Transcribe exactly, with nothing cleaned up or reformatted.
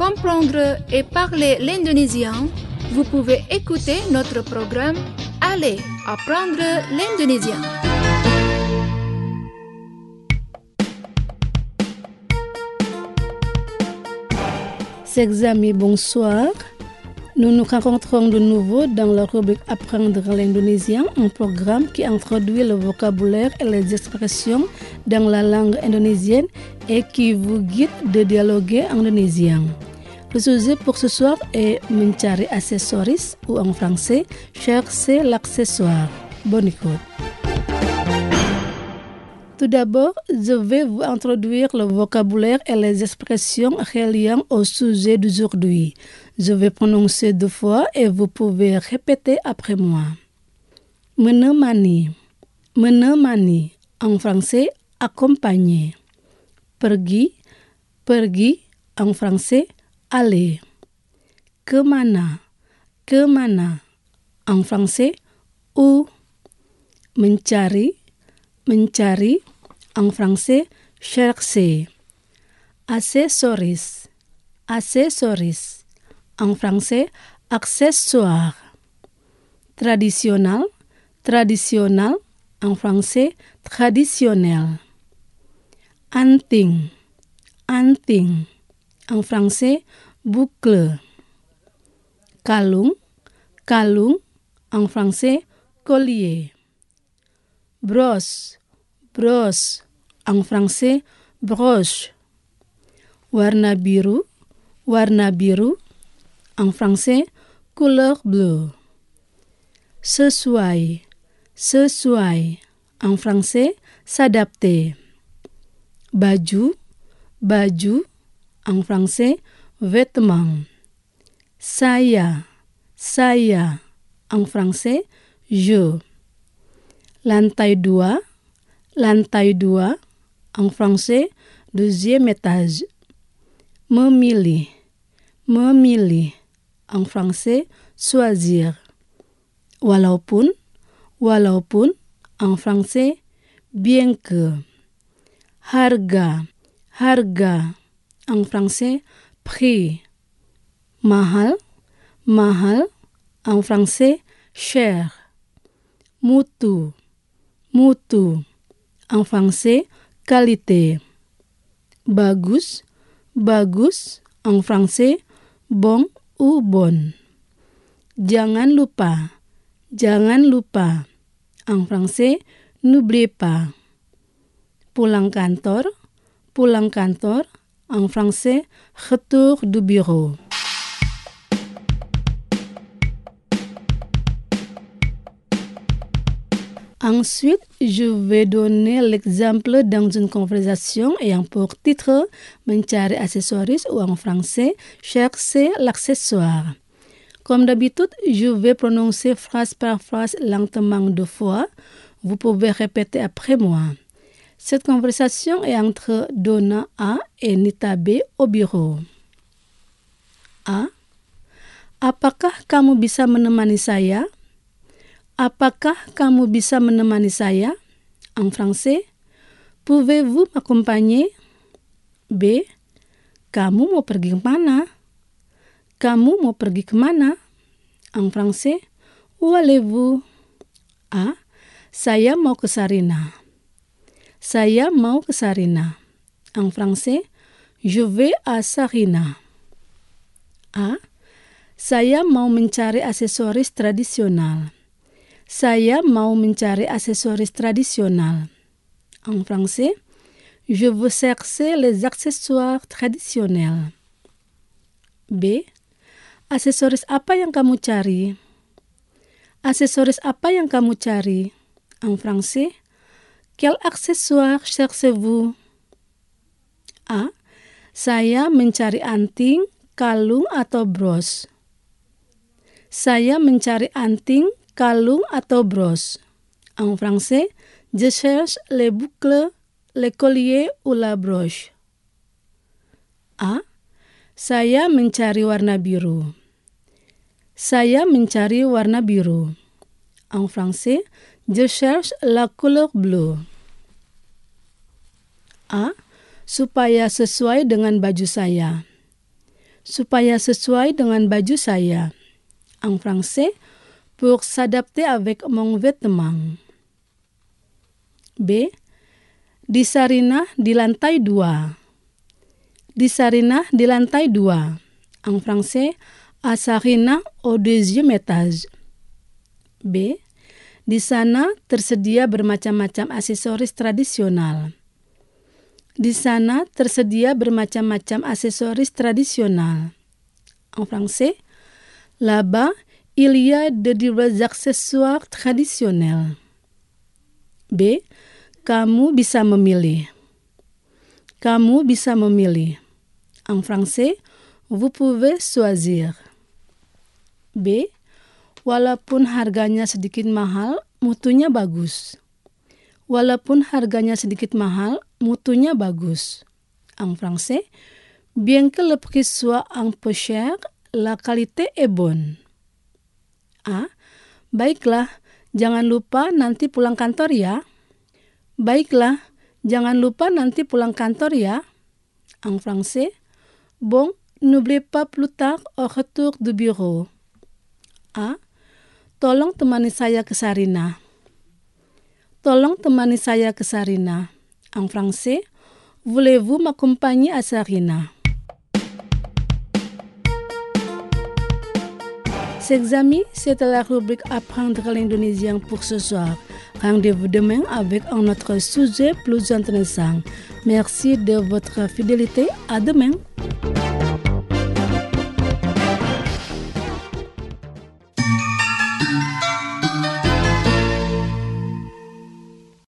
comprendre et parler l'indonésien, vous pouvez écouter notre programme Allez apprendre l'indonésien. Chers amis, bonsoir. Nous nous rencontrons de nouveau dans la rubrique Apprendre l'indonésien, un programme qui introduit le vocabulaire et les expressions dans la langue indonésienne et qui vous guide de dialoguer en indonésien. Le sujet pour ce soir est mencari aksesoris ou en français, chercher l'accessoire. Bonne écoute. Tout d'abord, je vais vous introduire le vocabulaire et les expressions reliant au sujet d'aujourd'hui. Je vais prononcer deux fois et vous pouvez répéter après moi. Menemani. Menemani. En français, accompagner. Pergi. Pergi. En français, aller. Kemana. Kemana. En français, où. Mencari. Mencari. En français, chercher. Aksesoris. Aksesoris. En français, accessoire. Traditionnel. Traditionnel. En français, traditionnel. Anting. Anting. En français, boucle. Kalung. Kalung. En français, collier. Brosse. Brosse. En français, broche. Warna biru. Warna biru. En français, couleur bleue. Sesuai. Sesuai. En français, s'adapter. Baju. Baju. En français, vêtements. Saya. Saya. En français, je. Lantai dua. Lantai dua. En français, deuxième étage. Memilih. Memilih. En français, choisir. Walaupun. Walaupun. En français, bien que. Harga. Harga. En français, prix. Mahal. Mahal. En français, cher. Mutu. Mutu. En français, qualité. Bagus. Bagus. En français, bon ou bonne. Jangan lupa. Jangan lupa. En français, n'oubliez pas. Pulang kantor. Pulang kantor. En français, retour du bureau. Ensuite, je vais donner l'exemple dans une conversation ayant pour titre mencari aksesoris ou en français chercher l'accessoire. Comme d'habitude, je vais prononcer phrase par phrase lentement deux fois. Vous pouvez répéter après moi. Cette conversation est entre Donna A et Nita B au bureau. A. Apakah kamu bisa menemani saya? Apakah kamu bisa menemani saya? En français, pouvez-vous m'accompagner? B. Kamu mau pergi kemana? Kamu mau pergi kemana? En français, où allez-vous? A. Saya mau ke Sarina. Saya mau ke Sarina. En français, je vais à Sarina. A. Saya mau mencari aksesoris tradisional. Saya mau mencari aksesoris tradisional. En français, je veux chercher les accessoires traditionnels. B. Aksesoris apa yang kamu cari? Aksesoris apa yang kamu cari? En français, quel accessoire cherchez-vous? A. Saya mencari anting, kalung atau bros. Saya mencari anting, kalung atau bros. En français, je cherche les boucles, les colliers ou la broche. A. Saya mencari warna biru. Saya mencari warna biru. En français, je cherche la couleur bleue. A. Supaya sesuai dengan baju saya. supaya sesuai dengan baju saya. En français, pour s'adapter avec mon vêtement. B. Di Sarinah di lantai dua. Di Sarinah di lantai dua. En français, à Sarinah au deuxième étage. B. Di sana tersedia bermacam-macam aksesoris tradisional. Di sana tersedia bermacam-macam aksesoris tradisional. En français, là-bas, il y a de divers accessoires traditionnels. B. Kamu bisa memilih. Kamu bisa memilih. En français, vous pouvez choisir. B. Walaupun harganya sedikit mahal, mutunya bagus. Walaupun harganya sedikit mahal, mutunya bagus. En français, bien que le prix soit un peu cher, la qualité est bonne. A. Baiklah, jangan lupa nanti pulang kantor ya. Baiklah, jangan lupa nanti pulang kantor ya. En français, bon, n'oubliez pas plus tard au retour du bureau. A. Tolong temani saya ke Sarinah. Tolong temani saya ke Sarinah. En français, voulez-vous m'accompagner à Sarinah? Chers amis, c'était la rubrique Apprendre l'indonésien pour ce soir. Rendez-vous demain avec un autre sujet plus intéressant. Merci de votre fidélité. À demain.